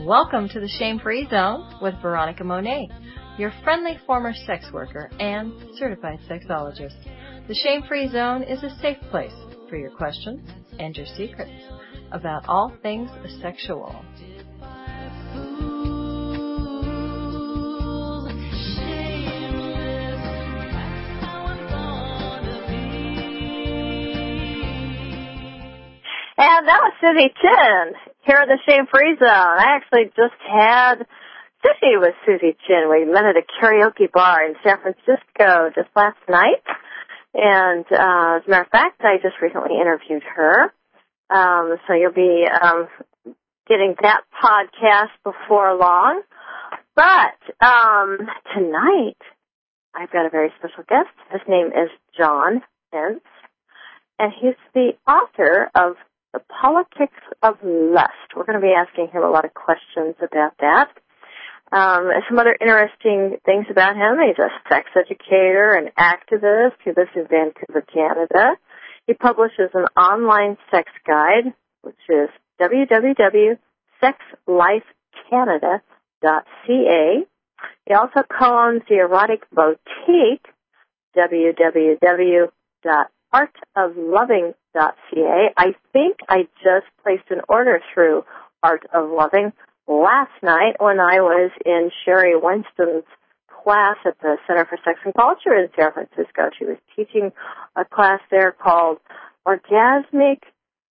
Welcome to the Shame-Free Zone with Veronica Monet, your friendly former sex worker and certified sexologist. The Shame-Free Zone is a safe place for your questions and your secrets about all things sexual. And that was Susie Chin here at the Shame-Free Zone. I actually just had sushi with Susie Chin. We met at a karaoke bar in San Francisco just last night. And as a matter of fact, I just recently interviewed her. So you'll be getting that podcast before long. But tonight, I've got a very special guest. His name is John Pence, and he's the author of The Politics of Lust. We're going to be asking him a lot of questions about that. Some other interesting things about him. He's a sex educator and activist. He lives in Vancouver, Canada. He publishes an online sex guide, which is www.sexlifecanada.ca. He also co-owns the Erotic Boutique, www.artofloving.ca. I think I just placed an order through Art of Loving last night when I was in Sherry Winston's class at the Center for Sex and Culture in San Francisco. She was teaching a class there called Orgasmic,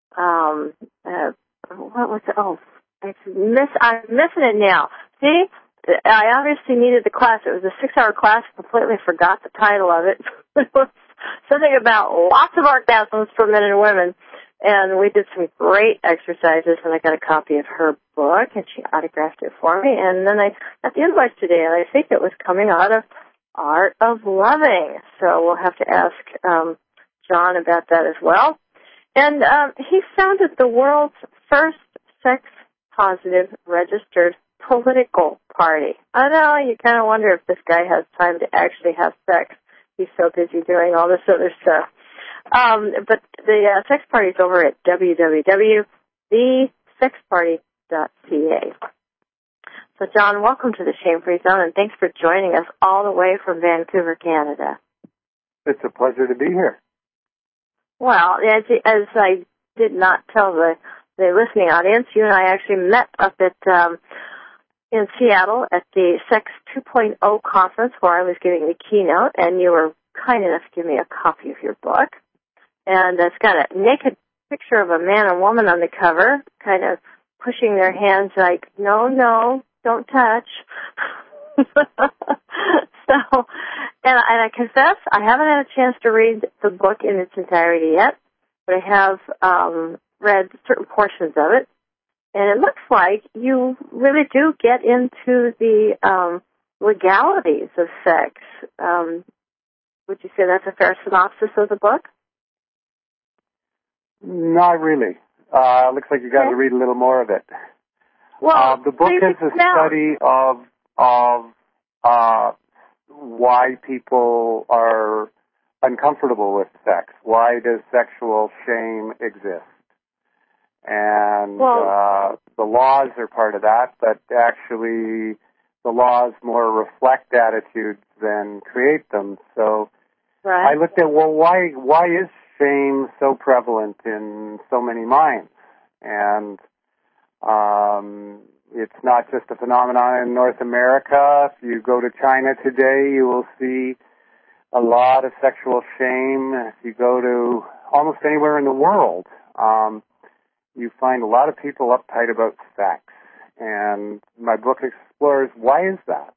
what was it? Oh, I'm missing it now. See, I obviously needed the class. It was a 6-hour class. Completely forgot the title of it. It was something about lots of orgasms for men and women. And we did some great exercises, and I got a copy of her book, and she autographed it for me. And then I got the invoice today, and I think it was coming out of Art of Loving. So we'll have to ask John about that as well. And he founded the world's first sex-positive registered political party. I know, you kind of wonder if this guy has time to actually have sex. He's so busy doing all this other stuff. But the sex party is over at www.thesexparty.ca. So, John, welcome to the Shame-Free Zone, and thanks for joining us all the way from Vancouver, Canada. It's a pleasure to be here. Well, as I did not tell the listening audience, you and I actually met up at in Seattle at the Sex 2.0 conference where I was giving the keynote, and you were kind enough to give me a copy of your book. And it's got a naked picture of a man and woman on the cover, kind of pushing their hands like, no, don't touch. So, and I confess, I haven't had a chance to read the book in its entirety yet, but I have read certain portions of it. And it looks like you really do get into the legalities of sex. Would you say that's a fair synopsis of the book? Not really. Looks like you got to read a little more of it. Well, the book is a study of why people are uncomfortable with sex. Why does sexual shame exist? And the laws are part of that, but actually the laws more reflect attitudes than create them. So I looked at, why is shame so prevalent in so many minds? And it's not just a phenomenon in North America. If you go to China today, you will see a lot of sexual shame. If you go to almost anywhere in the world, you find a lot of people uptight about sex. And my book explores, why is that?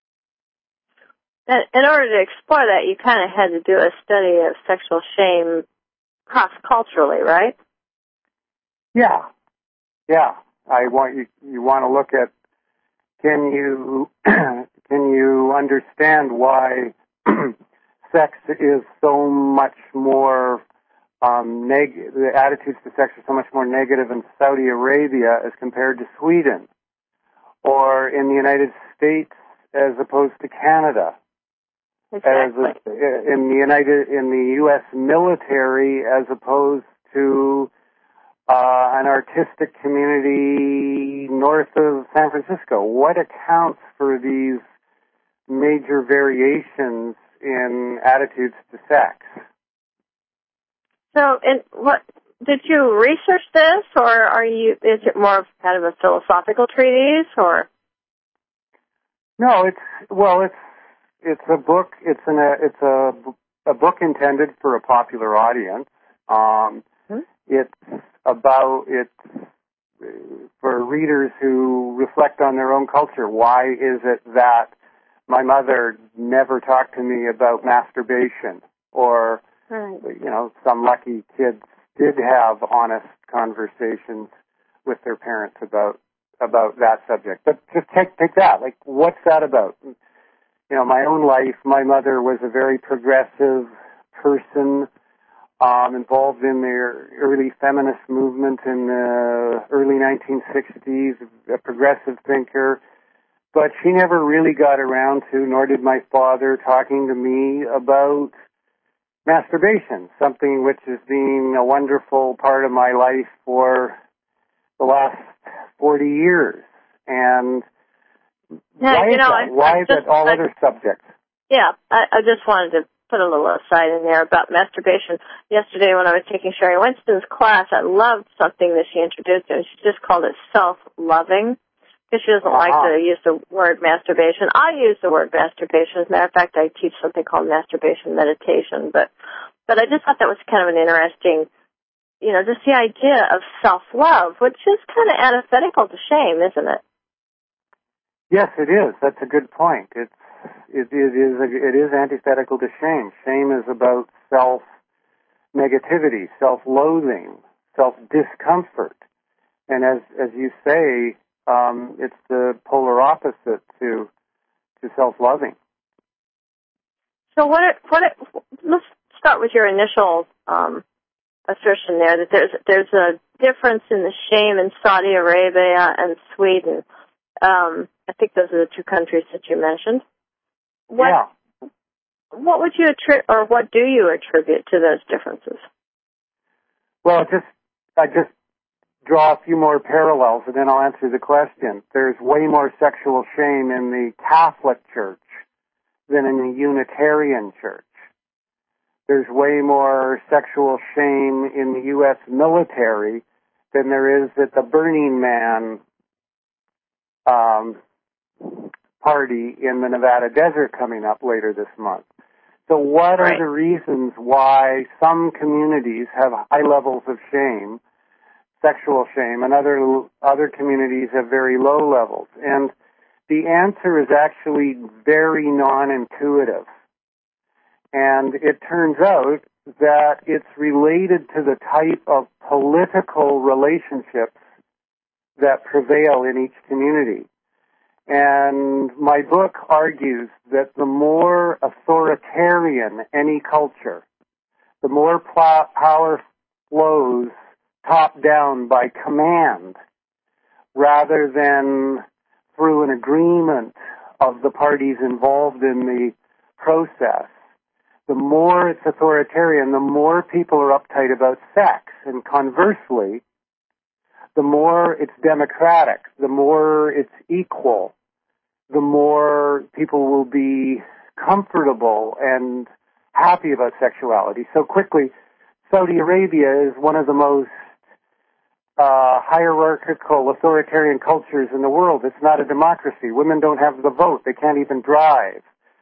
In order to explore that, you kind of had to do a study of sexual shame cross-culturally, right? Yeah. You want to look at, can you understand why sex is so much more the attitudes to sex are so much more negative in Saudi Arabia as compared to Sweden, or in the United States as opposed to Canada. Exactly. In the U.S. military as opposed to an artistic community north of San Francisco. What accounts for these major variations in attitudes to sex? So, what did you research this, or is it more of kind of a philosophical treatise, or? No, it's a book. It's a book intended for a popular audience. It's for readers who reflect on their own culture. Why is it that my mother never talked to me about masturbation? Or, some lucky kids did have honest conversations with their parents about that subject. But just take that. Like, what's that about? My own life, my mother was a very progressive person, involved in the early feminist movement in the early 1960s, a progressive thinker. But she never really got around to, nor did my father, talking to me about masturbation, something which has been a wonderful part of my life for the last 40 years. And why is that? Why is that all other subjects? Yeah, I just wanted to put a little aside in there about masturbation. Yesterday when I was taking Sherry Winston's class, I loved something that she introduced, and she just called it self-loving, because she doesn't like to use the word masturbation. I use the word masturbation. As a matter of fact, I teach something called masturbation meditation, but I just thought that was kind of an interesting, just the idea of self-love, which is kind of antithetical to shame, isn't it? Yes, it is. That's a good point. It is antithetical to shame. Shame is about self-negativity, self-loathing, self-discomfort. And as you say, it's the polar opposite to self-loving. So let's start with your initial assertion there, that there's a difference in the shame in Saudi Arabia and Sweden. I think those are the two countries that you mentioned. What would you what do you attribute to those differences? Well, I just draw a few more parallels, and then I'll answer the question. There's way more sexual shame in the Catholic Church than in the Unitarian Church. There's way more sexual shame in the U.S. military than there is at the Burning Man party in the Nevada desert coming up later this month. So what are the reasons why some communities have high levels of shame, sexual shame, and other communities have very low levels? And the answer is actually very non-intuitive. And it turns out that it's related to the type of political relationships that prevail in each community. And my book argues that the more authoritarian any culture, the more power flows top down by command rather than through an agreement of the parties involved in the process. The more it's authoritarian, the more people are uptight about sex. And conversely, the more it's democratic, the more it's equal, the more people will be comfortable and happy about sexuality. So quickly, Saudi Arabia is one of the most hierarchical, authoritarian cultures in the world. It's not a democracy. Women don't have the vote. They can't even drive.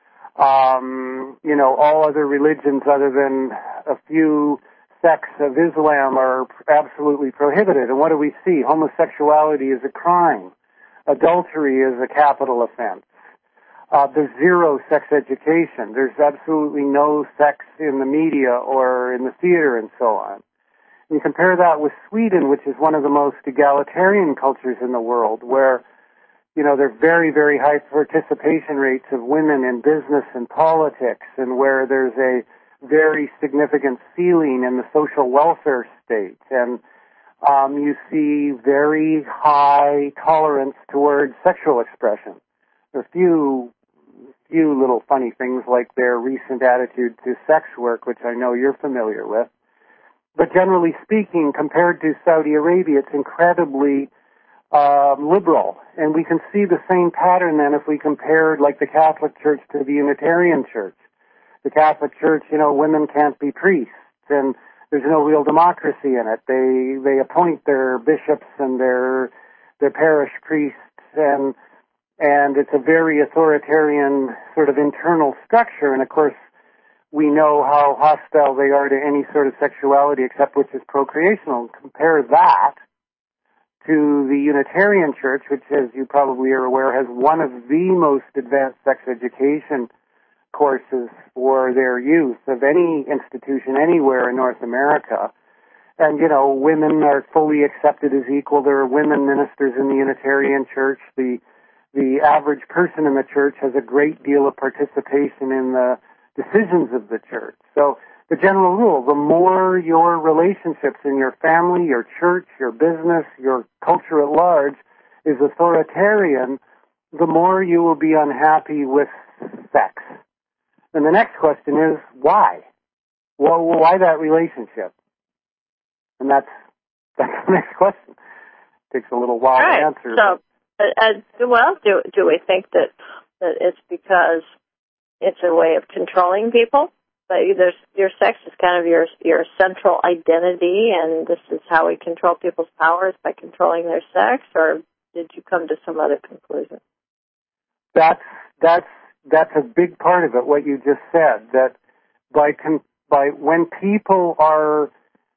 All other religions other than a few sects of Islam are absolutely prohibited. And what do we see? Homosexuality is a crime. Adultery is a capital offense. There's zero sex education. There's absolutely no sex in the media or in the theater and so on. And you compare that with Sweden, which is one of the most egalitarian cultures in the world, where there are very, very high participation rates of women in business and politics, and where there's a very significant ceiling in the social welfare state. And you see very high tolerance towards sexual expression. There are a few little funny things like their recent attitude to sex work, which I know you're familiar with. But generally speaking, compared to Saudi Arabia, it's incredibly liberal. And we can see the same pattern then if we compare, like, the Catholic Church to the Unitarian Church. The Catholic Church, women can't be priests, and there's no real democracy in it. They appoint their bishops and their parish priests, and it's a very authoritarian sort of internal structure. And of course, we know how hostile they are to any sort of sexuality except which is procreational. Compare that to the Unitarian Church, which, as you probably are aware, has one of the most advanced sex education courses for their youth of any institution anywhere in North America. And, women are fully accepted as equal. There are women ministers in the Unitarian Church. The average person in the church has a great deal of participation in the decisions of the church. So the general rule, the more your relationships in your family, your church, your business, your culture at large is authoritarian, the more you will be unhappy with sex. And the next question is, why? Well, why that relationship? And that's the next question. Takes a little while to answer. So, do we think that it's because it's a way of controlling people? But your sex is kind of your central identity, and this is how we control people's powers, by controlling their sex, or did you come to some other conclusion? That's a big part of it, what you just said, that by when people are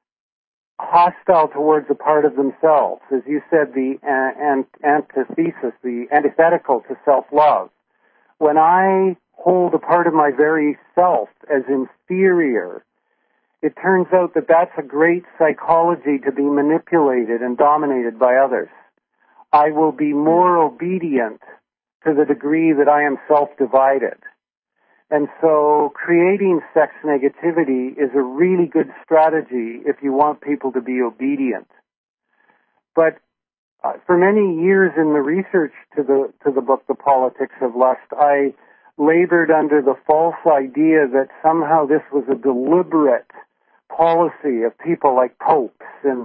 hostile towards a part of themselves, as you said, the antithesis, the antithetical to self-love, when I hold a part of my very self as inferior, it turns out that that's a great psychology to be manipulated and dominated by others. I will be more obedient to the degree that I am self-divided. And so creating sex negativity is a really good strategy if you want people to be obedient. But for many years in the research to the book, The Politics of Lust, I labored under the false idea that somehow this was a deliberate policy of people like popes and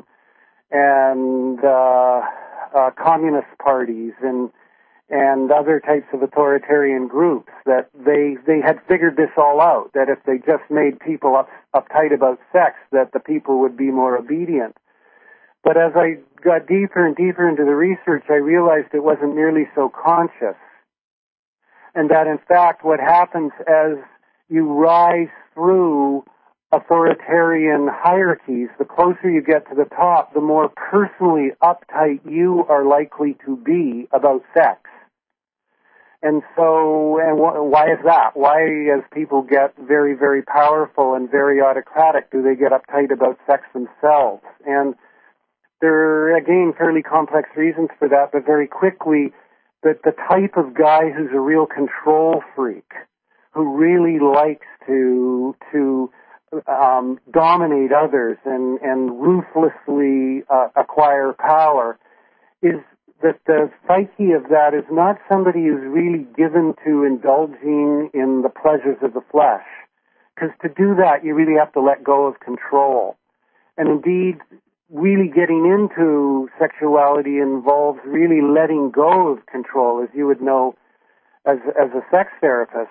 communist parties and other types of authoritarian groups, that they had figured this all out, that if they just made people uptight about sex, that the people would be more obedient. But as I got deeper and deeper into the research, I realized it wasn't nearly so conscious. And that, in fact, what happens as you rise through authoritarian hierarchies, the closer you get to the top, the more personally uptight you are likely to be about sex. And so, why is that? Why, as people get very, very powerful and very autocratic, do they get uptight about sex themselves? And there are, again, fairly complex reasons for that, but very quickly, that the type of guy who's a real control freak, who really likes to dominate others and ruthlessly acquire power, is that the psyche of that is not somebody who's really given to indulging in the pleasures of the flesh. Because to do that, you really have to let go of control. And indeed, really getting into sexuality involves really letting go of control, as you would know as a sex therapist.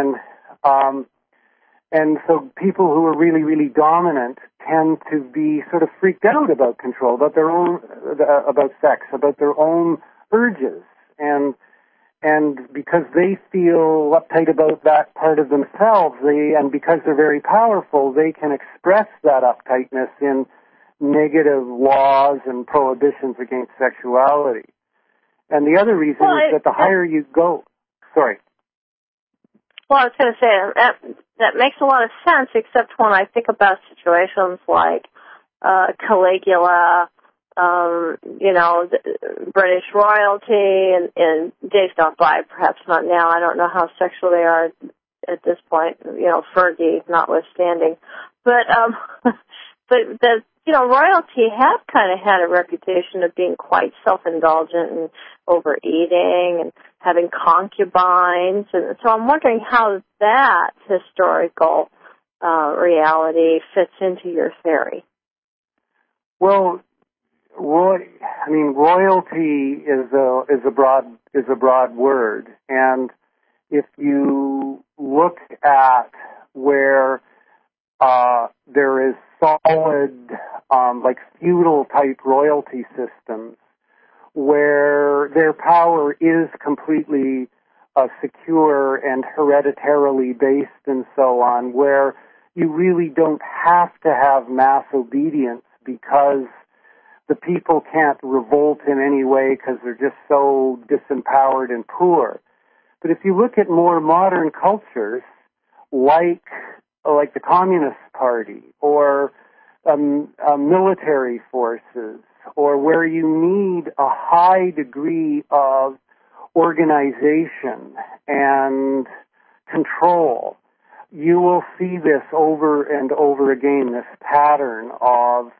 And so people who are really, really dominant tend to be sort of freaked out about control, about their own, about sex, about their own urges. And because they feel uptight about that part of themselves, and because they're very powerful, they can express that uptightness in negative laws and prohibitions against sexuality. And the other reason is that the higher you go... Sorry. Well, I was going to say, that makes a lot of sense, except when I think about situations like Caligula, British royalty, and days gone by, perhaps not now. I don't know how sexual they are at this point, Fergie notwithstanding. But royalty have kind of had a reputation of being quite self-indulgent and overeating and having concubines. And so I'm wondering how that historical reality fits into your theory. Well, royalty is a broad word, and if you look at where there is solid, like feudal type royalty systems, where their power is completely secure and hereditarily based and so on, where you really don't have to have mass obedience because the people can't revolt in any way because they're just so disempowered and poor. But if you look at more modern cultures, like the Communist Party or military forces, or where you need a high degree of organization and control, you will see this over and over again, this pattern of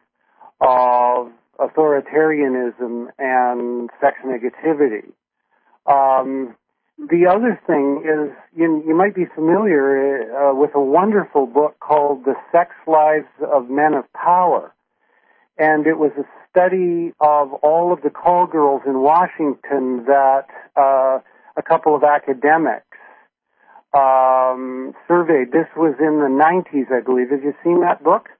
authoritarianism and sex negativity. The other thing is, you might be familiar with a wonderful book called The Sex Lives of Men of Power. And it was a study of all of the call girls in Washington that a couple of academics surveyed. This was in the 90s, I believe. Have you seen that book?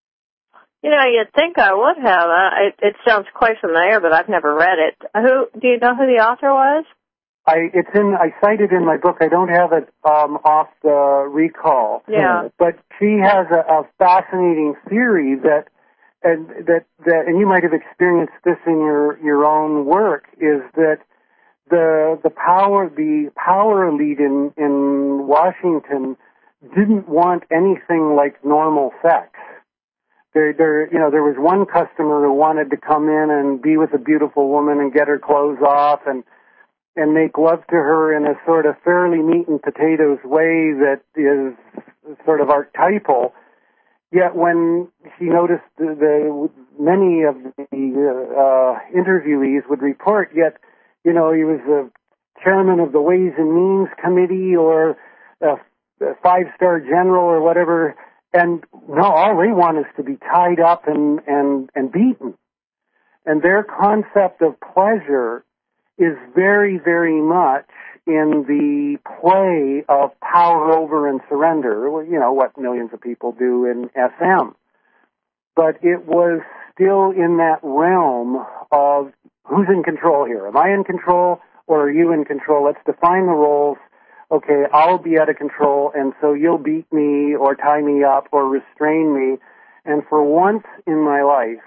You'd think I would have. It sounds quite familiar, but I've never read it. Do you know who the author was? I cite it in my book. I don't have it off the recall. Yeah. But she has a fascinating theory that and you might have experienced this in your own work, is that the power elite in Washington didn't want anything like normal sex. There was one customer who wanted to come in and be with a beautiful woman and get her clothes off and make love to her in a sort of fairly meat and potatoes way that is sort of archetypal. Yet when she noticed many of the interviewees would report, he was the chairman of the Ways and Means Committee or a five-star general or whatever, and no, all they want is to be tied up and beaten. And their concept of pleasure is very, very much in the play of power over and surrender, what millions of people do in SM. But it was still in that realm of who's in control here? Am I in control or are you in control? Let's define the roles. Okay, I'll be out of control, and so you'll beat me or tie me up or restrain me. And for once in my life,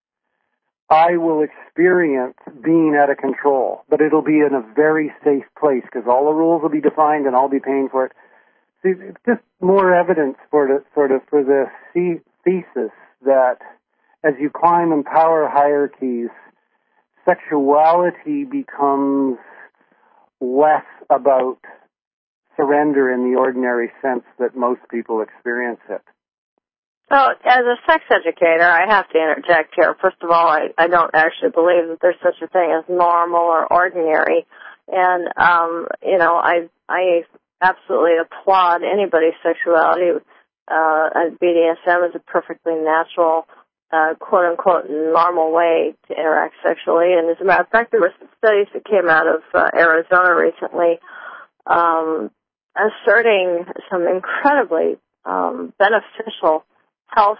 I will experience being out of control, but it'll be in a very safe place because all the rules will be defined and I'll be paying for it. See, it's just more evidence for the thesis that as you climb in power hierarchies, sexuality becomes less about surrender in the ordinary sense that most people experience it. So, as a sex educator, I have to interject here. First of all, I don't actually believe that there's such a thing as normal or ordinary. And, I absolutely applaud anybody's sexuality. BDSM is a perfectly natural, quote-unquote, normal way to interact sexually. And as a matter of fact, there were some studies that came out of Arizona recently asserting some incredibly beneficial health,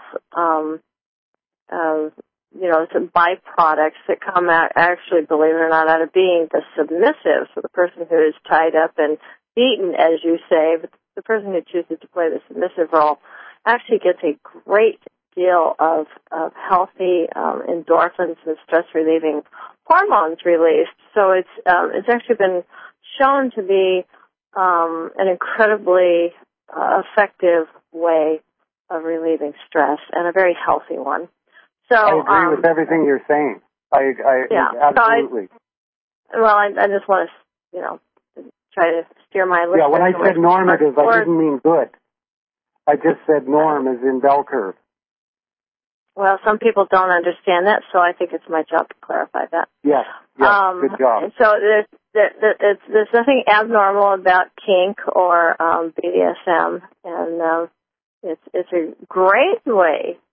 some byproducts that come out, actually, believe it or not, out of being the submissive, so the person who is tied up and beaten, as you say, but the person who chooses to play the submissive role actually gets a great deal of healthy endorphins and stress-relieving hormones released. So it's actually been shown to be an incredibly effective way of relieving stress, and a very healthy one. So I agree with everything you're saying. I absolutely. I just want to, try to steer my listeners. Yeah, when I said normative, I didn't mean good. I just said norm as in bell curve. Well, some people don't understand that, so I think it's my job to clarify that. Yes, good job. So there's nothing abnormal about kink or BDSM, and it's a great way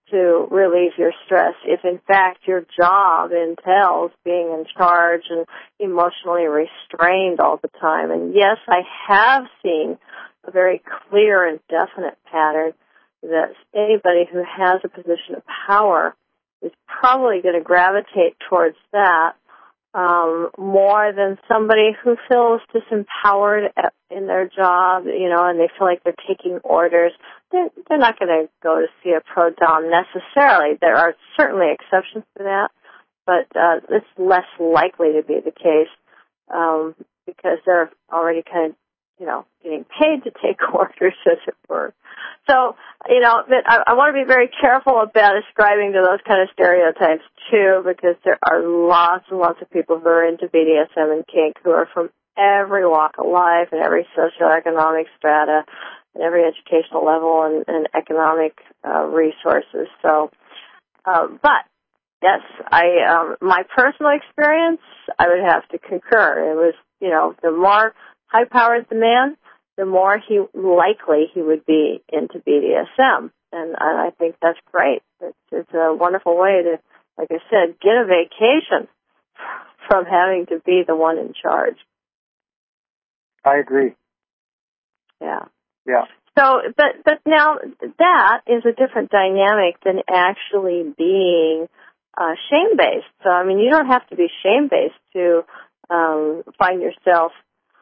to relieve your stress if, in fact, your job entails being in charge and emotionally restrained all the time. And yes, I have seen a very clear and definite pattern that anybody who has a position of power is probably going to gravitate towards that more than somebody who feels disempowered in their job, and they feel like they're taking orders. They're not going to go to see a pro dom necessarily. There are certainly exceptions to that, but it's less likely to be the case because they're already kind of, getting paid to take orders, as it were. So, but I want to be very careful about ascribing to those kind of stereotypes, too, because there are lots and lots of people who are into BDSM and kink who are from every walk of life and every socioeconomic strata and every educational level and economic resources. So, but, yes, my personal experience, I would have to concur. It was, the more high-powered the man, the more likely he would be into BDSM. And I think that's great. It's a wonderful way to, like I said, get a vacation from having to be the one in charge. I agree. Yeah. Yeah. So, but now that is a different dynamic than actually being shame-based. So, I mean, you don't have to be shame-based to find yourself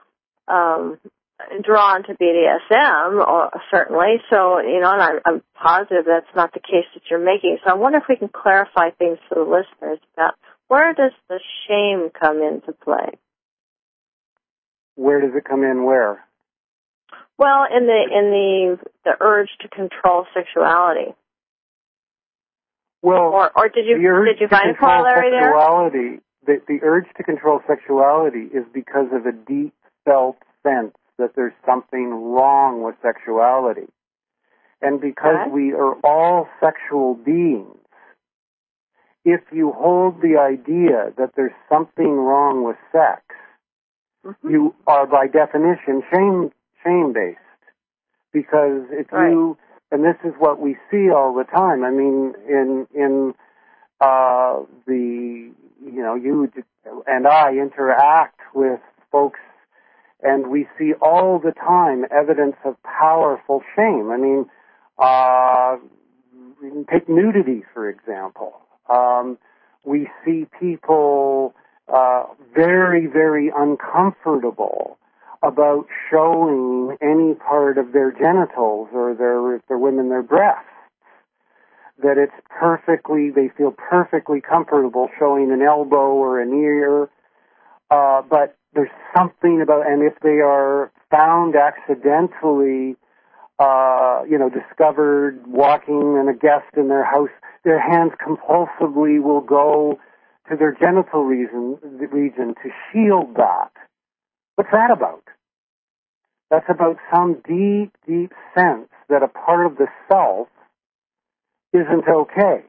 drawn to BDSM, certainly. So, and I'm positive that's not the case that you're making. So I wonder if we can clarify things for the listeners about where does the shame come into play? Where does it come in? Where? Well, in the urge to control sexuality. Well, or did you find a corollary there? The urge to control sexuality is because of a deep felt sense that there's something wrong with sexuality. And because we are all sexual beings, if you hold the idea that there's something wrong with sex, you are by definition shame-based. Because if you, and this is what we see all the time, I mean, you and I interact with folks and we see all the time evidence of powerful shame. I mean, take nudity, for example. We see people very, very uncomfortable about showing any part of their genitals or if they're women, their breasts. That they feel perfectly comfortable showing an elbow or an ear, but there's something about, and if they are found accidentally, discovered walking and a guest in their house, their hands compulsively will go to their genital region to shield that. What's that about? That's about some deep, deep sense that a part of the self isn't okay.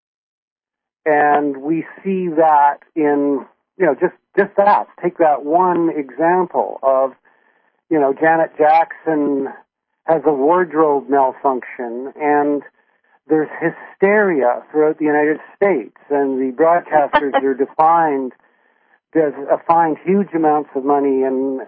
And we see that in, just that. Take that one example of, Janet Jackson has a wardrobe malfunction and there's hysteria throughout the United States and the broadcasters are fined huge amounts of money and,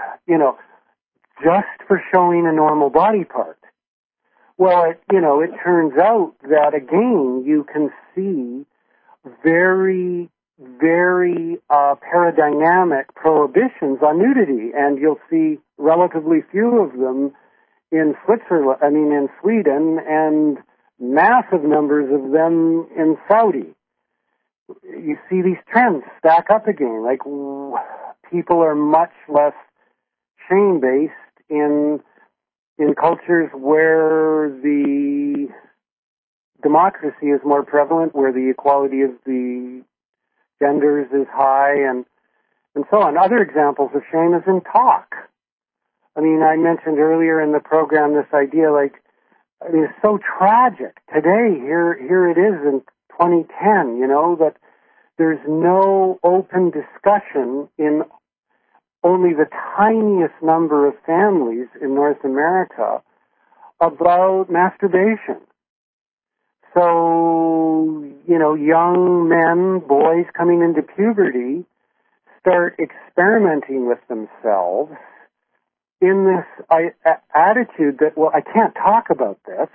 just for showing a normal body part. Well, it turns out that, again, you can see very, very paradigmatic prohibitions on nudity, and you'll see relatively few of them in Sweden, and massive numbers of them in Saudi. You see these trends stack up again, like people are much less shame-based in cultures where the democracy is more prevalent, where the equality of the genders is high, and so on. Other examples of shame is in talk. I mean, I mentioned earlier in the program this idea, it's so tragic. Today, here it is in 2010, that there's no open discussion in only the tiniest number of families in North America about masturbation. so, young men, boys coming into puberty start experimenting with themselves in this attitude that, well, I can't talk about this,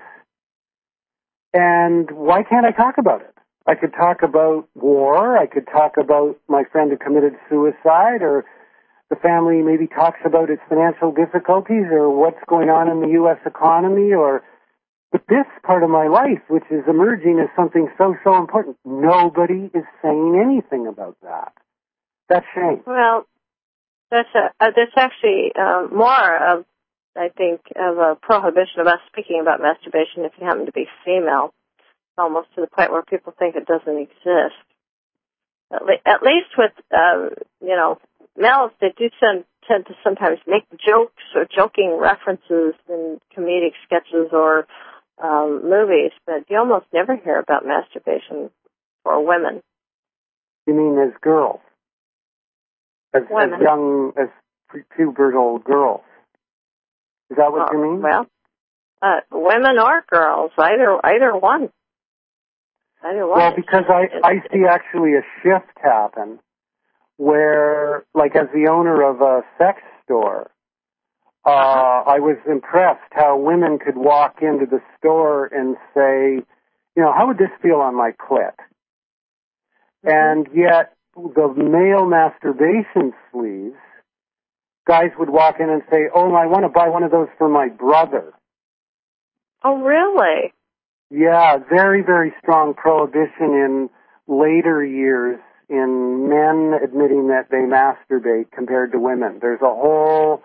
and why can't I talk about it? I could talk about war, I could talk about my friend who committed suicide, or the family maybe talks about its financial difficulties or what's going on in the U.S. economy, but this part of my life, which is emerging as something so important, nobody is saying anything about that. That's shame. Well, that's actually more of, I think, of a prohibition of us speaking about masturbation if you happen to be female, almost to the point where people think it doesn't exist. At least with, males, they do tend to sometimes make jokes or joking references in comedic sketches or movies, but you almost never hear about masturbation for women. You mean as girls? As young, as pubertal girls? Is that what you mean? Well, women or girls, either one. Well, because I see actually a shift happen where, like as the owner of a sex store, I was impressed how women could walk into the store and say, how would this feel on my clit? And yet, the male masturbation sleeves, guys would walk in and say, oh, I want to buy one of those for my brother. Oh, really? Yeah, very, very strong prohibition in later years in men admitting that they masturbate compared to women. There's a whole,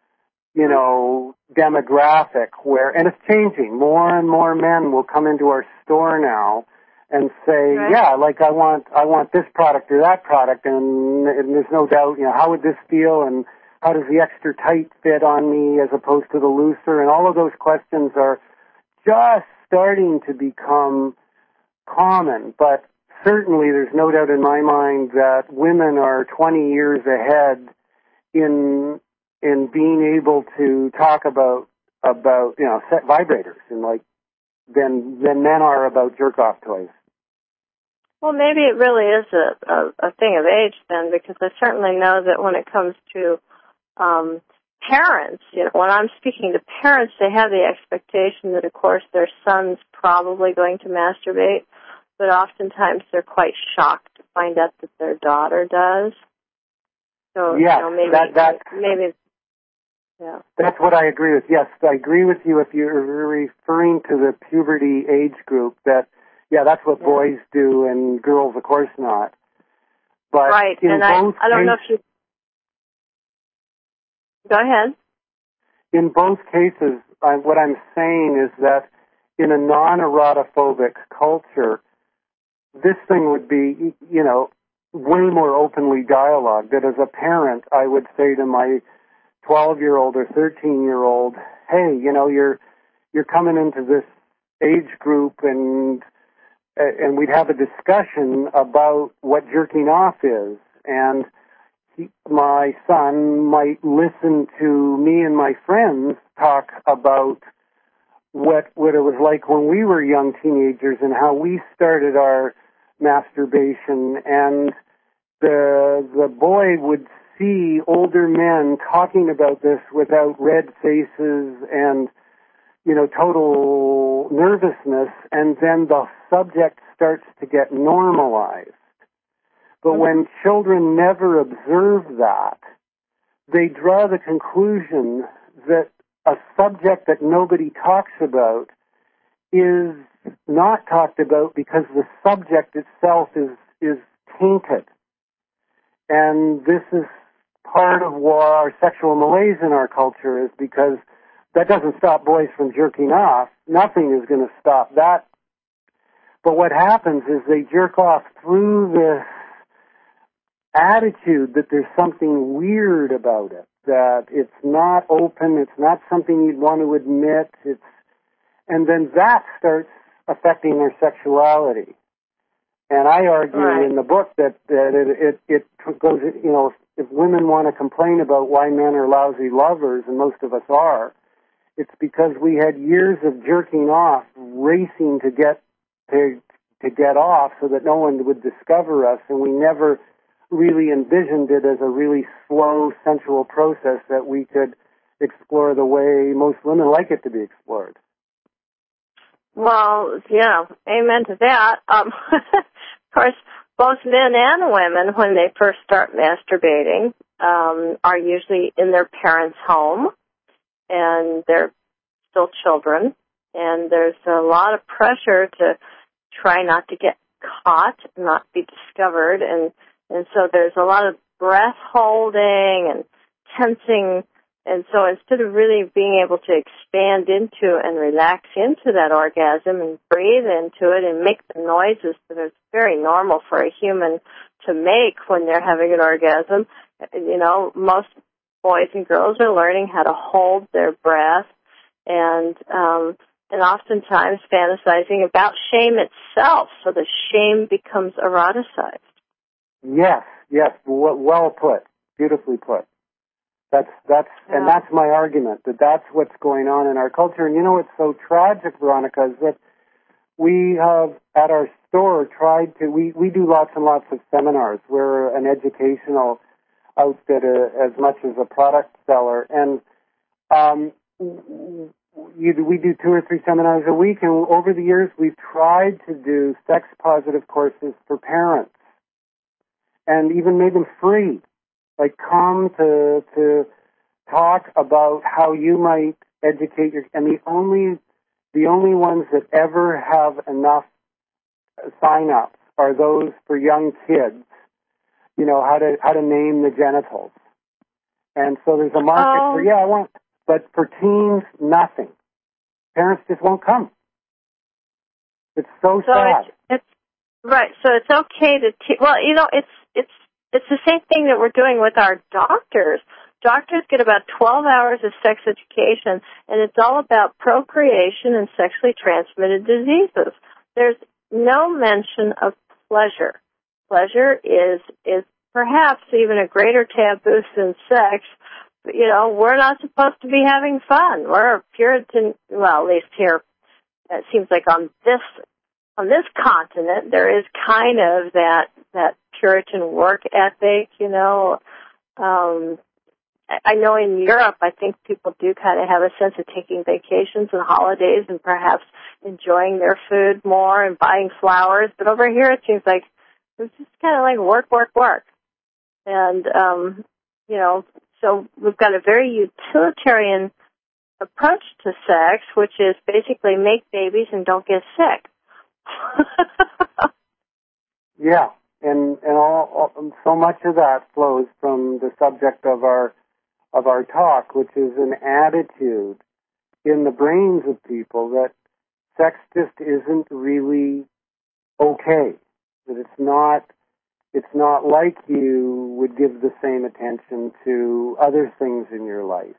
demographic where, and it's changing. More and more men will come into our store now and say, right. Yeah, like I want this product or that product, and there's no doubt, how would this feel, and how does the extra tight fit on me as opposed to the looser, and all of those questions are just starting to become common, but certainly there's no doubt in my mind that women are 20 years ahead in being able to talk about set vibrators and than men are about jerk-off toys. Well, maybe it really is a thing of age then, because I certainly know that when it comes to parents, when I'm speaking to parents, they have the expectation that, of course, their son's probably going to masturbate, but oftentimes they're quite shocked to find out that their daughter does. So, maybe. Yeah. That's what I agree with. Yes, I agree with you if you're referring to the puberty age group that, that's what boys do and girls, of course, not. But right, and I don't know if you... Go ahead. In both cases, what I'm saying is that in a non-erotophobic culture, this thing would be, way more openly dialogued. That as a parent, I would say to my 12-year-old or 13-year-old, hey, you're coming into this age group, and we'd have a discussion about what jerking off is, and my son might listen to me and my friends talk about what it was like when we were young teenagers and how we started our masturbation, and the boy would see older men talking about this without red faces and, total nervousness, and then the subject starts to get normalized. But when children never observe that, they draw the conclusion that a subject that nobody talks about is not talked about because the subject itself is tainted. And this is part of why our sexual malaise in our culture is, because that doesn't stop boys from jerking off. Nothing is going to stop that. But what happens is they jerk off through this attitude that there's something weird about it, that it's not open, it's not something you'd want to admit, and then that starts affecting their sexuality. And I argue in the book that it goes, if women want to complain about why men are lousy lovers, and most of us are, it's because we had years of jerking off, racing to get to get off so that no one would discover us, and we never really envisioned it as a really slow, sensual process that we could explore the way most women like it to be explored. Well, yeah, amen to that. Of course, both men and women, when they first start masturbating, are usually in their parents' home, and they're still children, and there's a lot of pressure to try not to get caught, not be discovered, and so there's a lot of breath holding and tensing, and so instead of really being able to expand into and relax into that orgasm and breathe into it and make the noises that are very normal for a human to make when they're having an orgasm, most boys and girls are learning how to hold their breath and oftentimes fantasizing about shame itself, so the shame becomes eroticized. Yes, well put, beautifully put. And that's my argument, that's what's going on in our culture. And what's so tragic, Veronica, is that we have at our store tried to, we do lots and lots of seminars. We're an educational outfit as much as a product seller. And we do 2 or 3 seminars a week, and over the years we've tried to do sex-positive courses for parents and even made them free. Like, come to talk about how you might educate and the only ones that ever have enough sign-ups are those for young kids, how to name the genitals. And so there's a market but for teens, nothing. Parents just won't come. It's so sad. It's right. So it's okay to it's the same thing that we're doing with our doctors. Doctors get about 12 hours of sex education, and it's all about procreation and sexually transmitted diseases. There's no mention of pleasure. Pleasure is perhaps even a greater taboo than sex. We're not supposed to be having fun. We're a Puritan, well, at least here, it seems like on this continent, there is kind of that Puritan work ethic, I know in Europe, I think people do kind of have a sense of taking vacations and holidays and perhaps enjoying their food more and buying flowers. But over here, it seems like it's just kind of like work, work, work. And, so we've got a very utilitarian approach to sex, which is basically make babies and don't get sick. Yeah, and so much of that flows from the subject of our talk, which is an attitude in the brains of people that sex just isn't really okay. That it's not like you would give the same attention to other things in your life.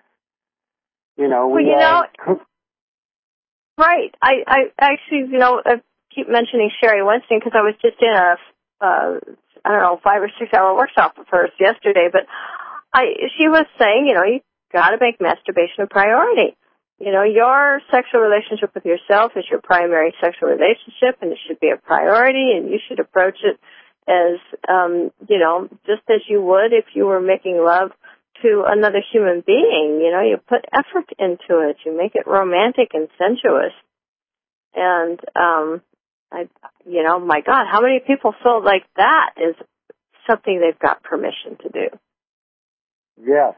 Right. I actually, I keep mentioning Sherry Winston because I was just in a 5 or 6 hour workshop of hers yesterday, but she was saying, you got to make masturbation a priority. Your sexual relationship with yourself is your primary sexual relationship, and it should be a priority, and you should approach it as, just as you would if you were making love to another human being. You put effort into it. You make it romantic and sensuous. And, my God, how many people feel like that is something they've got permission to do? Yes.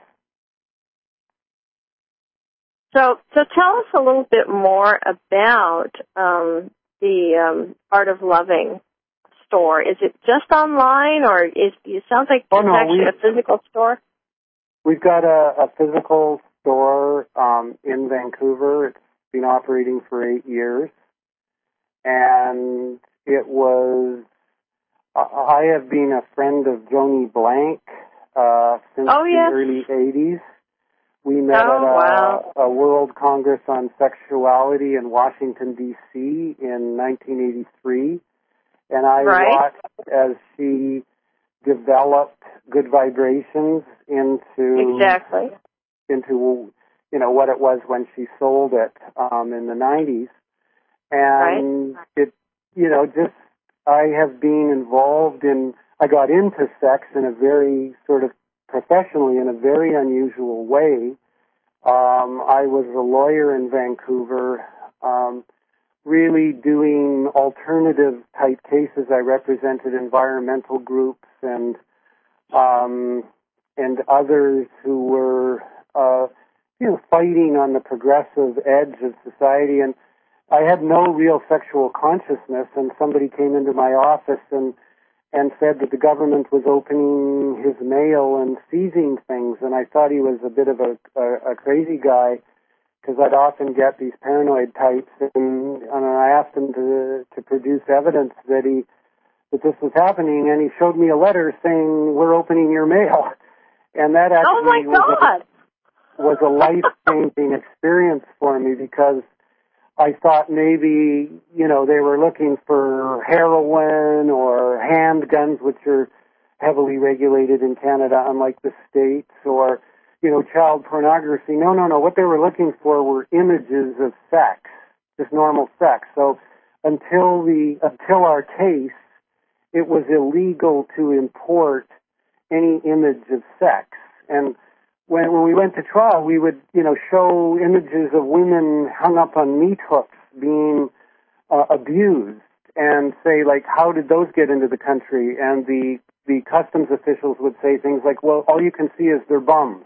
So tell us a little bit more about the Art of Loving store. Is it just online, or it sounds like it's actually a physical store? We've got a physical store in Vancouver. It's been operating for 8 years, and it was. I have been a friend of Joni Blank since the early 80s. We met at a World Congress on Sexuality in Washington, D.C. in 1983. And I watched as she developed Good Vibrations into what it was when she sold it in the 90s. And just I have been involved I got into sex in a very sort of professionally in a very unusual way. I was a lawyer in Vancouver, really doing alternative type cases. I represented environmental groups and others who were, fighting on the progressive edge of society. And I had no real sexual consciousness, and somebody came into my office and said that the government was opening his mail and seizing things, and I thought he was a bit of a crazy guy, because I'd often get these paranoid types, and I asked him to produce evidence that this was happening, and he showed me a letter saying, "We're opening your mail," and that actually was a life-changing experience for me, because I thought maybe, they were looking for heroin or handguns, which are heavily regulated in Canada, unlike the States, or, child pornography. No. What they were looking for were images of sex, just normal sex. So until our case, it was illegal to import any image of sex. And when we went to trial, we would, show images of women hung up on meat hooks being abused and say, like, how did those get into the country? And the customs officials would say things like, well, all you can see is their bums.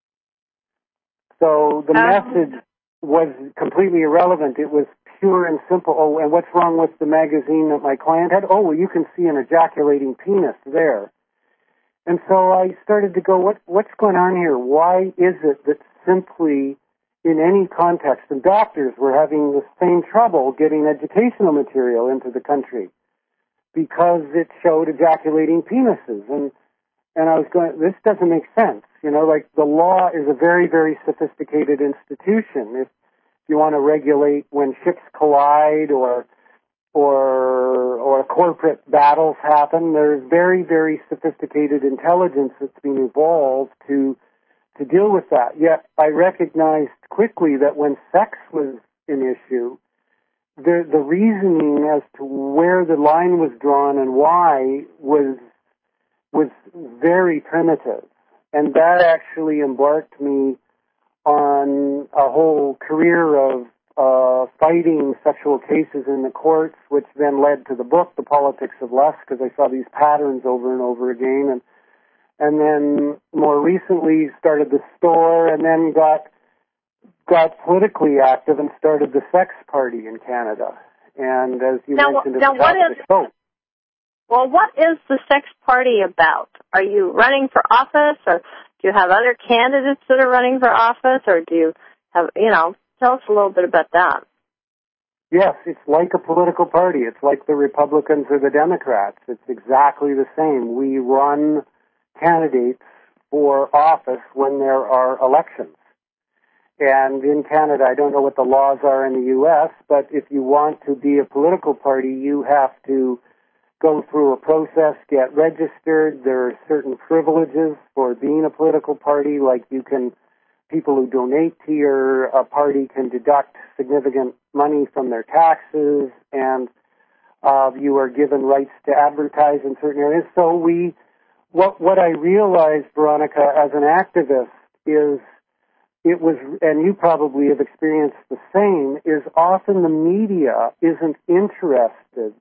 So the message was completely irrelevant. It was pure and simple. Oh, and what's wrong with the magazine that my client had? Oh, well, you can see an ejaculating penis there. And so I started to go, what's going on here? Why is it that simply in any context, and doctors were having the same trouble getting educational material into the country because it showed ejaculating penises. And I was going, this doesn't make sense. Like the law is a very, very sophisticated institution. If you want to regulate when ships collide or corporate battles happen, there's very, very sophisticated intelligence that's been evolved to deal with that. Yet I recognized quickly that when sex was an issue, the reasoning as to where the line was drawn and why was very primitive. And that actually embarked me on a whole career of fighting sexual cases in the courts, which then led to the book, The Politics of Lust, because I saw these patterns over and over again. And then more recently started the store, and then got politically active and started the Sex Party in Canada. And as you mentioned at the top of the show. Well, what is the Sex Party about? Are you running for office, or do you have other candidates that are running for office, or do you have, tell us a little bit about that. Yes, it's like a political party. It's like the Republicans or the Democrats. It's exactly the same. We run candidates for office when there are elections. And in Canada, I don't know what the laws are in the U.S., but if you want to be a political party, you have to go through a process, get registered. There are certain privileges for being a political party, like people who donate to your party can deduct significant money from their taxes, and you are given rights to advertise in certain areas. So what I realized, Veronica, as an activist is it was, and you probably have experienced the same, is often the media isn't interested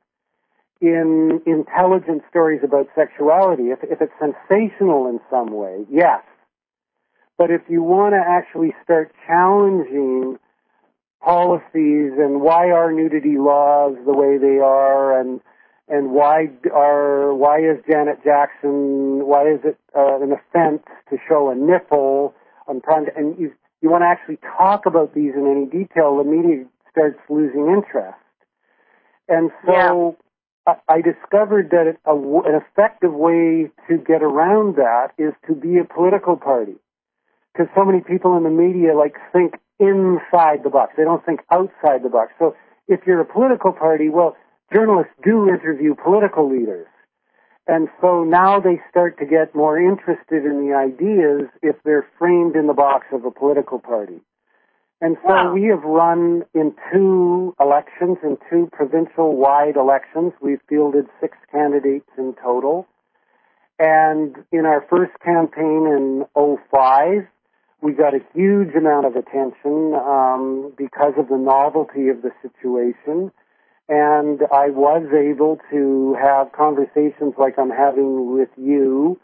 in intelligent stories about sexuality. If it's sensational in some way, yes. But if you want to actually start challenging policies and why are nudity laws the way they are, and why is Janet Jackson, why is it an offense to show a nipple on and you want to actually talk about these in any detail, the media starts losing interest. And so I discovered that an effective way to get around that is to be a political party. Because so many people in the media think inside the box. They don't think outside the box. So if you're a political party, well, journalists do interview political leaders. And so now they start to get more interested in the ideas if they're framed in the box of a political party. And so we have run in 2 elections, in 2 provincial-wide elections. We've fielded 6 candidates in total. And in our first campaign in 2005, we got a huge amount of attention because of the novelty of the situation. And I was able to have conversations like I'm having with you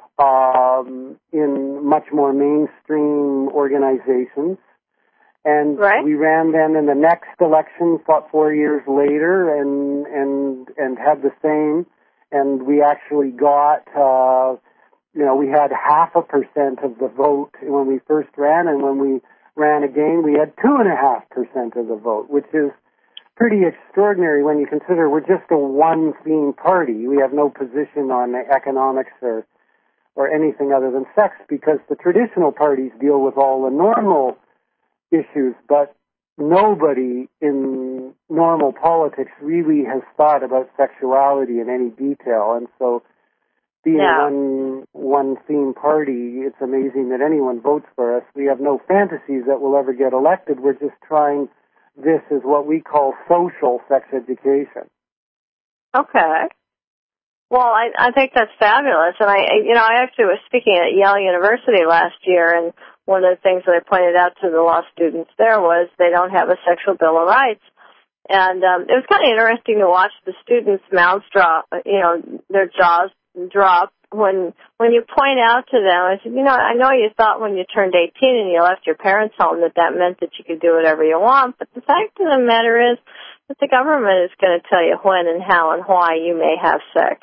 in much more mainstream organizations. And we ran then in the next election, fought 4 years later, and had the same. And we actually got, we had 0.5% of the vote when we first ran, and when we ran again, we had 2.5% of the vote, which is pretty extraordinary when you consider we're just a one-theme party. We have no position on economics or anything other than sex, because the traditional parties deal with all the normal issues, but nobody in normal politics really has thought about sexuality in any detail. And so being one theme party, it's amazing that anyone votes for us. We have no fantasies that we'll ever get elected. We're just trying this as what we call social sex education. Okay. Well, I think that's fabulous. And I actually was speaking at Yale University last year, and one of the things that I pointed out to the law students there was they don't have a sexual bill of rights. And it was kind of interesting to watch the students' mouths drop, their jaws drop when you point out to them. I said, I know you thought when you turned 18 and you left your parents' home that meant that you could do whatever you want, but the fact of the matter is that the government is going to tell you when and how and why you may have sex.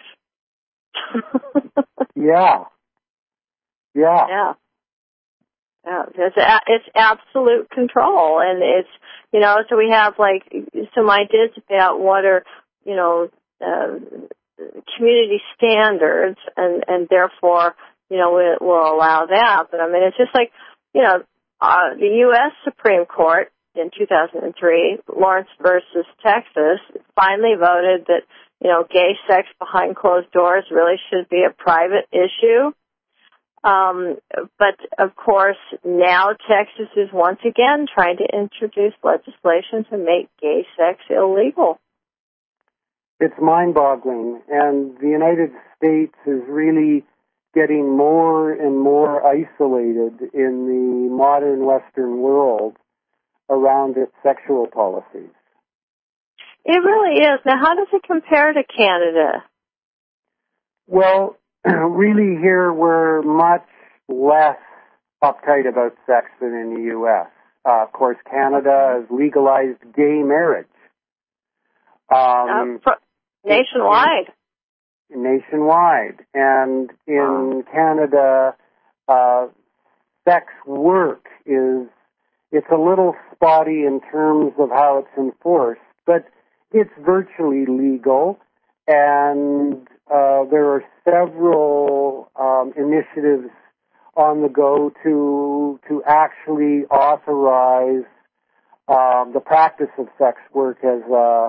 Yeah. It's absolute control, and it's, so we have some ideas about what are, community standards, and therefore, we'll allow that. But I mean, it's just the U.S. Supreme Court in 2003, Lawrence versus Texas, finally voted that, gay sex behind closed doors really should be a private issue. But of course, now Texas is once again trying to introduce legislation to make gay sex illegal. It's mind-boggling, and the United States is really getting more and more isolated in the modern Western world around its sexual policies. It really is. Now, how does it compare to Canada? Well, really here we're much less uptight about sex than in the U.S. Of course, Canada has legalized gay marriage. Nationwide. Nationwide. And in Canada, sex work it's a little spotty in terms of how it's enforced, but it's virtually legal, and there are several initiatives on the go to actually authorize the practice of sex work as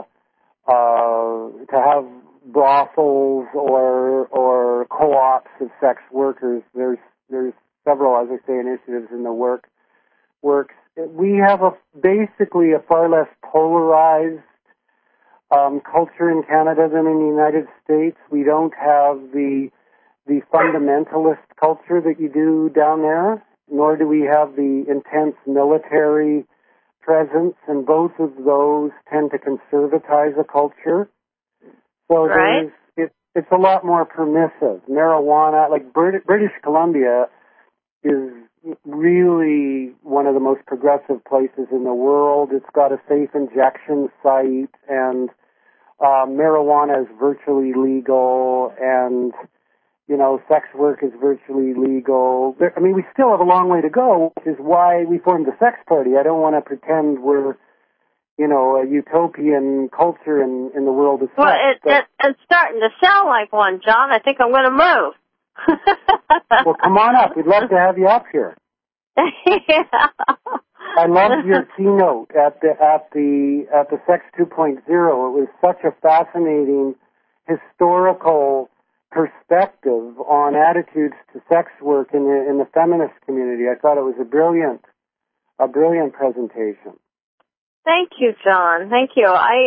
to have brothels or co-ops of sex workers. There's several, as I say, initiatives in the works. We have basically a far less polarized culture in Canada than in the United States. We don't have the fundamentalist culture that you do down there, nor do we have the intense military presence, and both of those tend to conservatize a culture. So it's a lot more permissive. Marijuana, like British Columbia, is really one of the most progressive places in the world. It's got a safe injection site, and marijuana is virtually legal, and sex work is virtually legal. I mean, we still have a long way to go, which is why we formed the Sex Party. I don't want to pretend we're, a utopian culture in the world of sex. Well, it's starting to sound like one, John. I think I'm going to move. Well, come on up. We'd love to have you up here. Yeah. I loved your keynote at the Sex 2.0. It was such a fascinating historical perspective on attitudes to sex work in the feminist community. I thought it was a brilliant a brilliant presentation. Thank you, John. Thank you.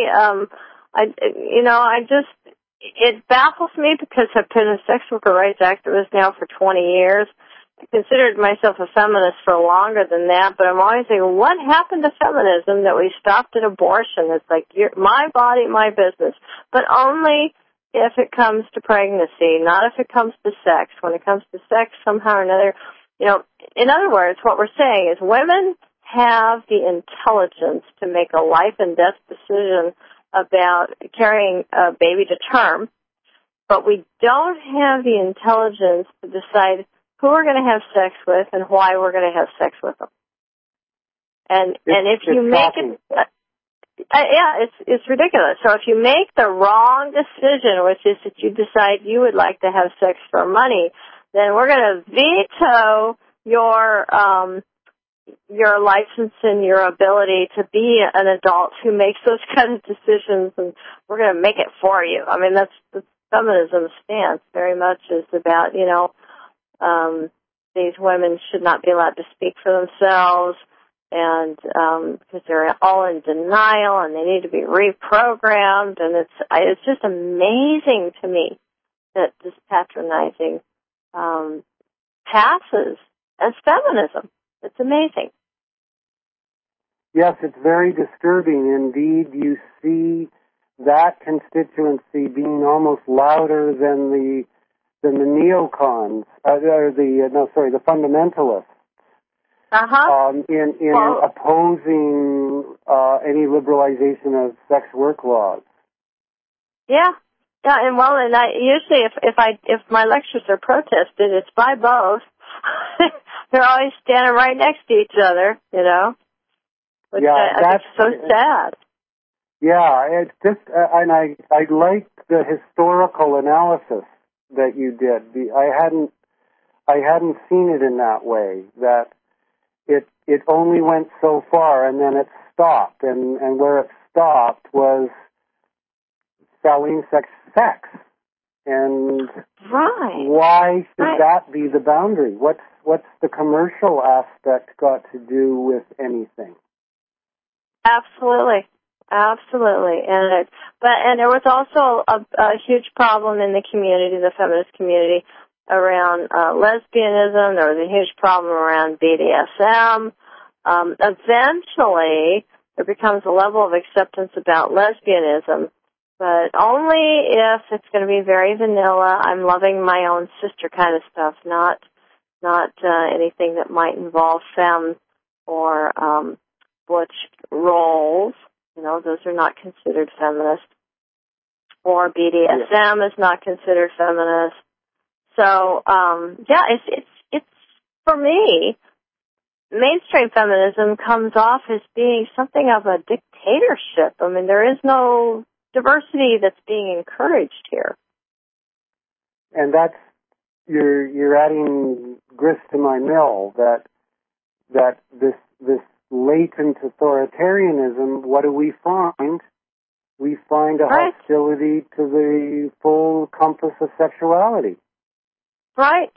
It baffles me because I've been a sex worker rights activist now for 20 years. I considered myself a feminist for longer than that, but I'm always thinking, what happened to feminism that we stopped at abortion? It's like, my body, my business, but only if it comes to pregnancy, not if it comes to sex. When it comes to sex, somehow or another, in other words, what we're saying is women have the intelligence to make a life and death decision about carrying a baby to term, but we don't have the intelligence to decide who we're going to have sex with and why we're going to have sex with them. And if you make it, it's ridiculous. So if you make the wrong decision, which is that you decide you would like to have sex for money, then we're going to veto your license and your ability to be an adult who makes those kind of decisions, and we're going to make it for you. I mean, that's feminism's stance very much is about, these women should not be allowed to speak for themselves, and because they're all in denial and they need to be reprogrammed, and it's just amazing to me that this patronizing passes as feminism. It's amazing. Yes, it's very disturbing. Indeed, you see that constituency being almost louder than the neocons, the fundamentalists. In opposing any liberalization of sex work laws. Yeah, and usually if my lectures are protested, it's by both. They're always standing right next to each other, which I think is so sad. Yeah, it's just, and I like the historical analysis that you did. I hadn't seen it in that way, that it only went so far and then it stopped, and where it stopped was selling sex. And why should that be the boundary? What's the commercial aspect got to do with anything? Absolutely. And there was also a huge problem in the community, the feminist community, around lesbianism. There was a huge problem around BDSM. Eventually, there becomes a level of acceptance about lesbianism, but only if it's going to be very vanilla. I'm loving my own sister kind of stuff, not anything that might involve femme or butch roles. Those are not considered feminist. Or BDSM is not considered feminist. So, it's for me, mainstream feminism comes off as being something of a dictatorship. I mean, there is no diversity that's being encouraged here. And that's, you're adding grist to my mill, that this latent authoritarianism, what do we find? We find a hostility to the full compass of sexuality. Right.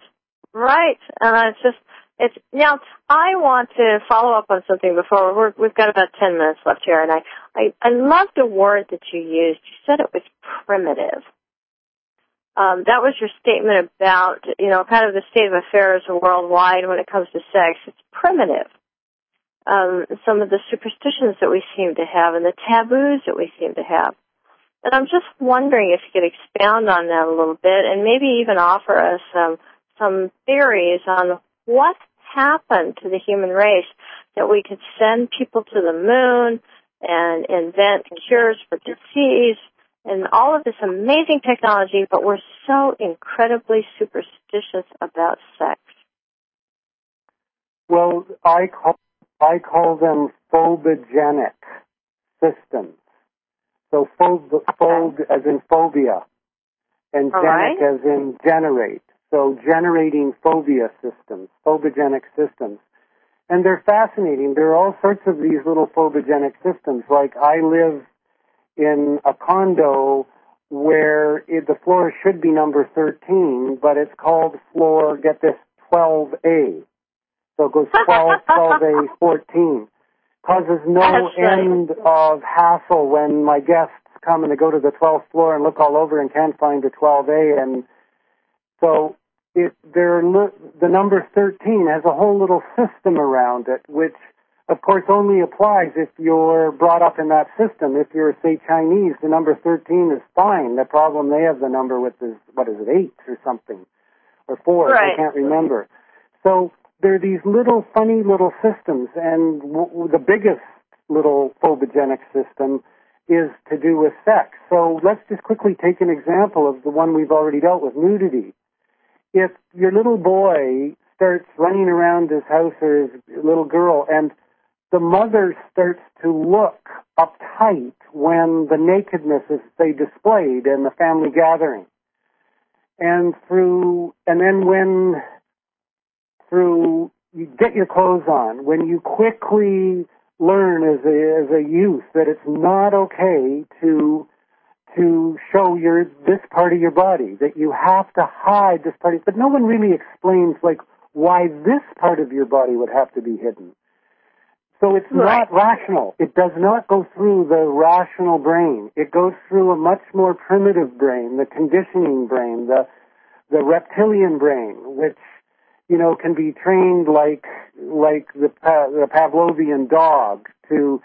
And now I want to follow up on something before. We've got about 10 minutes left here, and I loved a word that you used. You said it was primitive. That was your statement about, kind of the state of affairs worldwide when it comes to sex. It's primitive. Some of the superstitions that we seem to have and the taboos that we seem to have. And I'm just wondering if you could expound on that a little bit and maybe even offer us some theories on what happened to the human race that we could send people to the moon and invent cures for disease and all of this amazing technology, but we're so incredibly superstitious about sex. Well, I call them phobogenic systems. So phobe as in phobia, and genic as in generate. So generating phobia systems, phobogenic systems. And they're fascinating. There are all sorts of these little phobogenic systems. Like I live in a condo where the floor should be number 13, but it's called floor, get this, 12A. So it goes 12, 12A, 14. Causes no end of hassle when my guests come and they go to the 12th floor and look all over and can't find the 12A. And so the number 13 has a whole little system around it, which, of course, only applies if you're brought up in that system. If you're, say, Chinese, the number 13 is fine. The problem they have the number with is, 8 or something, or 4, right. I can't remember. So there are these little funny little systems, and the biggest little phobogenic system is to do with sex. So let's just quickly take an example of the one we've already dealt with, nudity. If your little boy starts running around his house or his little girl, and the mother starts to look uptight when the nakedness is, say, displayed in the family gathering, and then when through you get your clothes on, when you quickly learn as a youth that it's not okay to show this part of your body, that you have to hide this part, but no one really explains like why this part of your body would have to be hidden. So it's not rational. It does not go through the rational brain. It goes through a much more primitive brain, the conditioning brain, the reptilian brain, which can be trained like the Pavlovian dog to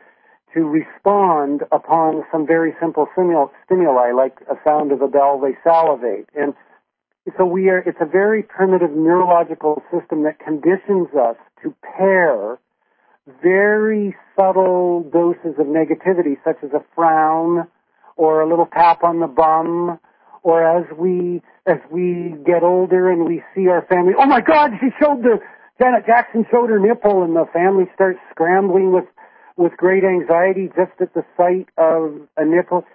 respond upon some very simple stimuli, like a sound of a bell, they salivate. And so it's a very primitive neurological system that conditions us to pair very subtle doses of negativity, such as a frown or a little tap on the bum, or as we get older and we see our family, oh my God, Janet Jackson showed her nipple, and the family starts scrambling with great anxiety just at the sight of a nipple.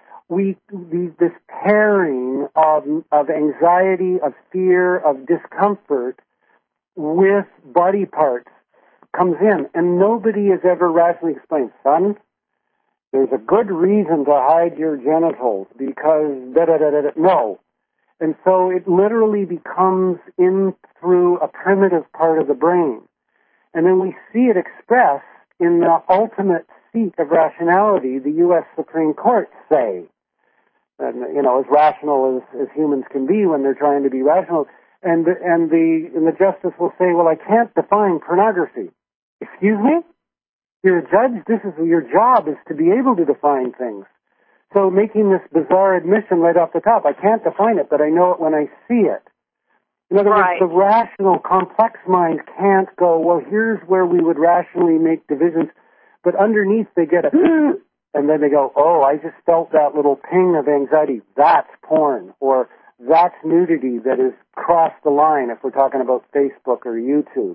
This pairing of anxiety, of fear, of discomfort with body parts comes in, and nobody has ever rationally explained, son, there's a good reason to hide your genitals because da-da-da-da-da. No. And so it literally becomes in through a primitive part of the brain. And then we see it expressed in the ultimate seat of rationality, the U.S. Supreme Court say. And, as rational as humans can be when they're trying to be rational. And the justice will say, well, I can't define pornography. Excuse me? You're a judge. Your job is to be able to define things. So making this bizarre admission right off the top, I can't define it, but I know it when I see it. In other words, the rational, complex mind can't go, well, here's where we would rationally make divisions, but underneath they get a, and then they go, oh, I just felt that little ping of anxiety. That's porn, or that's nudity that has crossed the line if we're talking about Facebook or YouTube.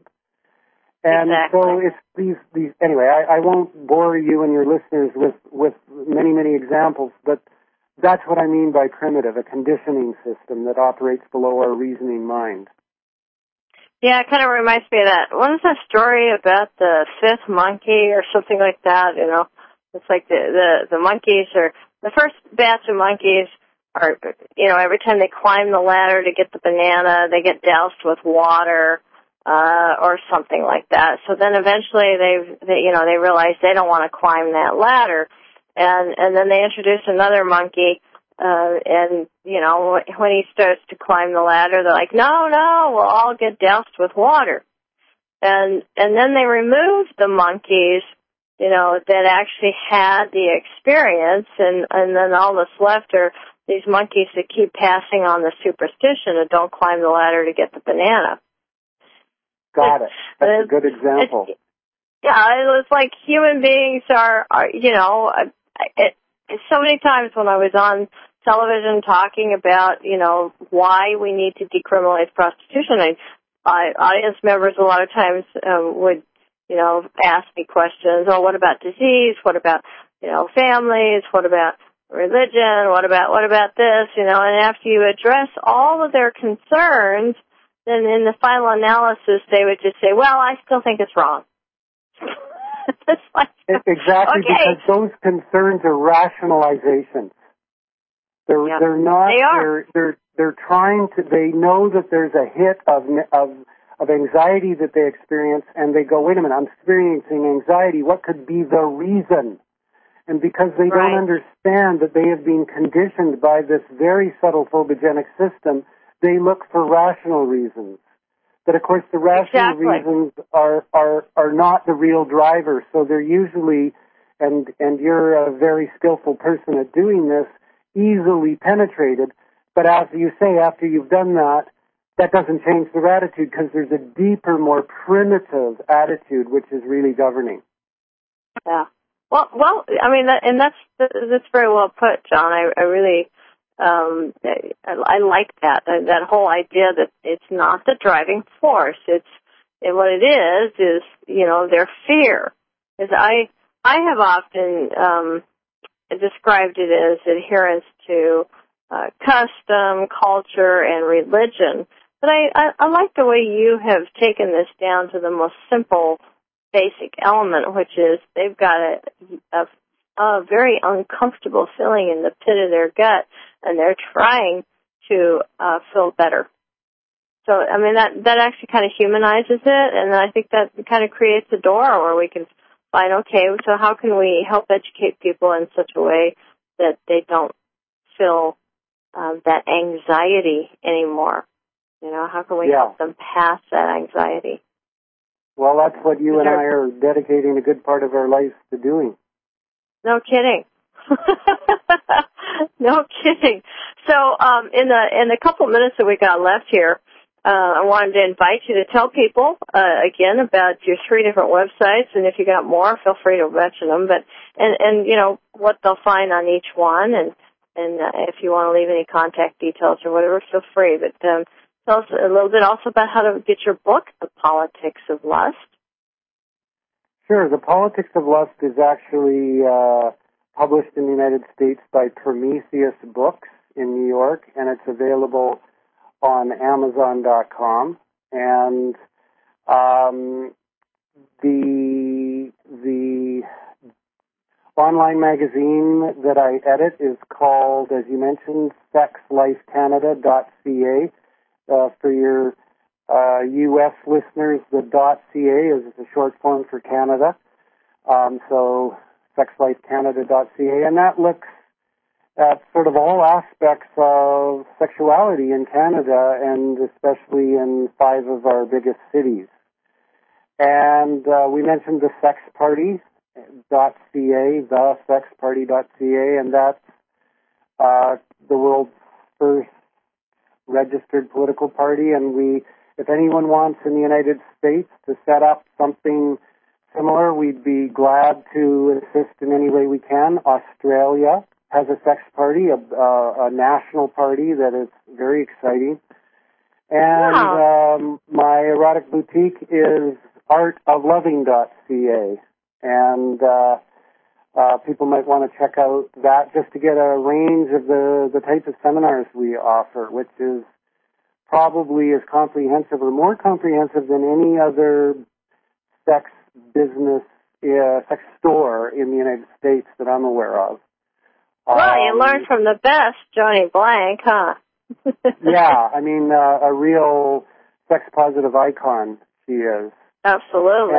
And so it's these anyway, I won't bore you and your listeners with many, many examples, but that's what I mean by primitive, a conditioning system that operates below our reasoning mind. Yeah, it kind of reminds me of that. What is that story about the fifth monkey or something like that? It's like the monkeys are, the first batch of monkeys are, every time they climb the ladder to get the banana, they get doused with water. Or something like that. So then eventually they realize they don't want to climb that ladder, and then they introduce another monkey, and when he starts to climb the ladder, they're like, no, we'll all get doused with water, and then they remove the monkeys, that actually had the experience, and then all that's left are these monkeys that keep passing on the superstition and don't climb the ladder to get the banana. Got it. That's a good example. It's like human beings are so many times when I was on television talking about, why we need to decriminalize prostitution, audience members a lot of times would, ask me questions. Oh, what about disease? What about, families? What about religion? What about this? And after you address all of their concerns, then in the final analysis, they would just say, well, I still think it's wrong. It's like, exactly, okay. Because those concerns are rationalizations. They're not, they are. They're trying to, they know that there's a hit of of anxiety that they experience, and they go, wait a minute, I'm experiencing anxiety. What could be the reason? And because they don't understand that they have been conditioned by this very subtle phobogenic system, they look for rational reasons. But of course, the rational reasons are not the real driver. So they're usually, and you're a very skillful person at doing this, easily penetrated. But as you say, after you've done that, that doesn't change their attitude because there's a deeper, more primitive attitude which is really governing. Yeah. Well, I mean, that's very well put, John. I really, I like that whole idea that it's not the driving force. What it is, their fear. Is I have often, described it as adherence to, custom, culture, and religion. But I like the way you have taken this down to the most simple, basic element, which is they've got a very uncomfortable feeling in the pit of their gut, and they're trying to feel better. So, I mean, that actually kind of humanizes it, and I think that kind of creates a door where we can find, okay, so how can we help educate people in such a way that they don't feel that anxiety anymore? How can we help them pass that anxiety? Well, that's what you and I are dedicating a good part of our lives to doing. No kidding. No kidding. So, in the couple minutes that we got left here, I wanted to invite you to tell people, again, about your 3 different websites, and if you got more, feel free to mention them, but, and what they'll find on each one, and if you want to leave any contact details or whatever, feel free, but, tell us a little bit also about how to get your book, The Politics of Lust. Sure. The Politics of Lust is actually published in the United States by Prometheus Books in New York, and it's available on Amazon.com. And the online magazine that I edit is called, as you mentioned, sexlifecanada.ca. For your U.S. listeners, the .ca is a short form for Canada. So sexlifecanada.ca, and that looks at sort of all aspects of sexuality in Canada, and especially in 5 of our biggest cities. And we mentioned the sexparty.ca, thesexparty.ca, and that's the world's first registered political party, and if anyone wants in the United States to set up something similar, we'd be glad to assist in any way we can. Australia has a sex party, a national party that is very exciting. And my erotic boutique is artofloving.ca, and people might want to check out that just to get a range of the type of seminars we offer, which is probably as comprehensive or more comprehensive than any other sex business, sex store in the United States that I'm aware of. Well, you learn from the best, Johnny Blank, huh? Yeah, I mean, a real sex-positive icon she is. Absolutely.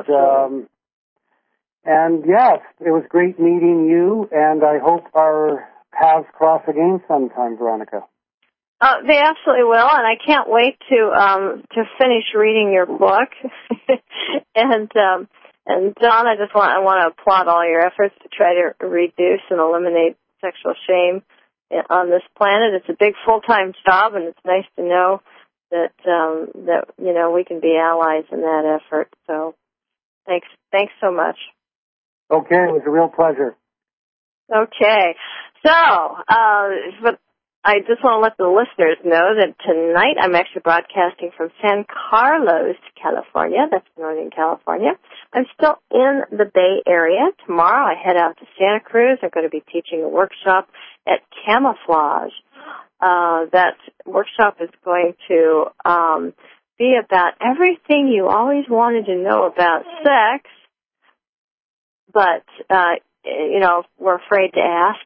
And yes, it was great meeting you, and I hope our paths cross again sometime, Veronica. They absolutely will, and I can't wait to finish reading your book. And John, I want to applaud all your efforts to try to reduce and eliminate sexual shame on this planet. It's a big full-time job, and it's nice to know that we can be allies in that effort. So, thanks so much. Okay, it was a real pleasure. Okay, so but I just want to let the listeners know that tonight I'm actually broadcasting from San Carlos, California. That's Northern California. I'm still in the Bay Area. Tomorrow I head out to Santa Cruz. I'm going to be teaching a workshop at Camouflage. That workshop is going to be about everything you always wanted to know about sex, but we're afraid to ask.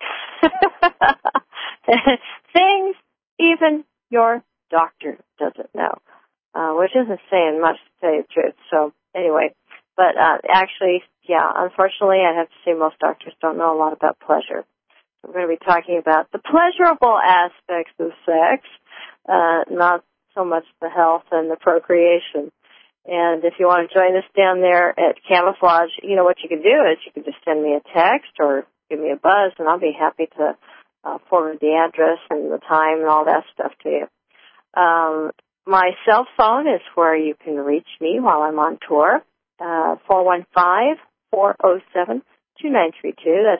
Things even your doctor doesn't know. which isn't saying much to tell you the truth. So anyway, but actually, yeah, unfortunately, I have to say most doctors don't know a lot about pleasure. We're going to be talking about the pleasurable aspects of sex, not so much the health and the procreation. And if you want to join us down there at Camouflage, you know what you can do is you can just send me a text or give me a buzz, and I'll be happy to forward the address and the time and all that stuff to you. My cell phone is where you can reach me while I'm on tour, 415-407-2932. That's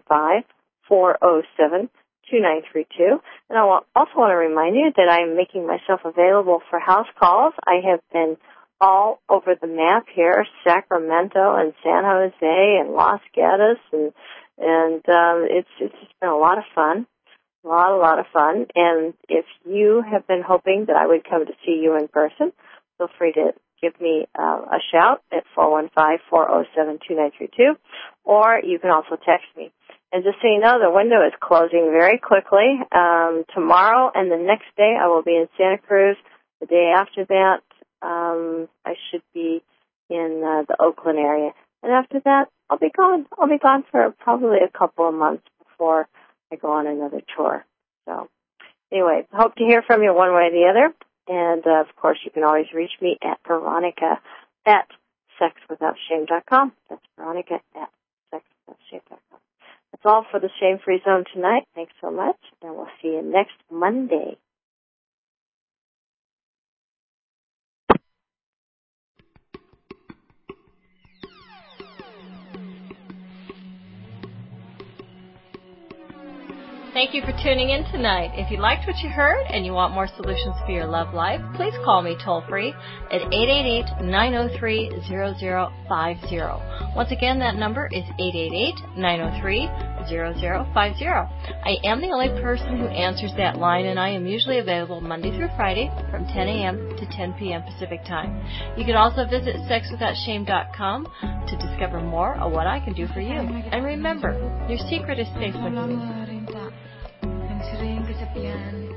415-407-2932. And I also want to remind you that I'm making myself available for house calls. I have been all over the map here, Sacramento and San Jose and Los Gatos, and it's just been a lot of fun. A lot of fun. And if you have been hoping that I would come to see you in person, feel free to give me a shout at 415-407-2932, or you can also text me. And just so you know, the window is closing very quickly. Tomorrow and the next day I will be in Santa Cruz. The day after that, I should be in the Oakland area. And after that, I'll be gone. I'll be gone for probably a couple of months before I go on another tour. So anyway, hope to hear from you one way or the other. And, of course, you can always reach me at Veronica at sexwithoutshame.com. That's Veronica at sexwithoutshame.com. That's all for the Shame-Free Zone tonight. Thanks so much, and we'll see you next Monday. Thank you for tuning in tonight. If you liked what you heard and you want more solutions for your love life, please call me toll-free at 888-903-0050. Once again, that number is 888-903-0050. I am the only person who answers that line, and I am usually available Monday through Friday from 10 a.m. to 10 p.m. Pacific Time. You can also visit sexwithoutshame.com to discover more of what I can do for you. And remember, your secret is safe with me. Sering kesepian